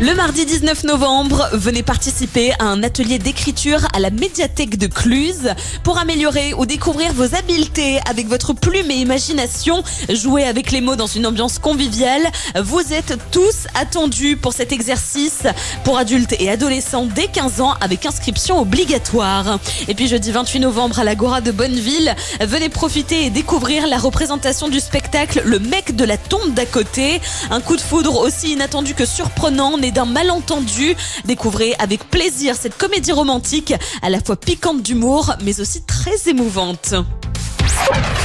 Le mardi 19 novembre, venez participer à un atelier d'écriture à la médiathèque de Cluse pour améliorer ou découvrir vos habiletés avec votre plume et imagination. Jouer avec les mots dans une ambiance conviviale. Vous êtes tous attendus pour cet exercice pour adultes et adolescents dès 15 ans avec inscription obligatoire. Et puis jeudi 28 novembre à l'Agora de Bonneville, venez profiter et découvrir la représentation du spectacle Le mec de la tombe d'à côté. Un coup de foudre aussi inattendu que surprenant, né d'un malentendu. Découvrez avec plaisir cette comédie romantique à la fois piquante d'humour mais aussi très émouvante.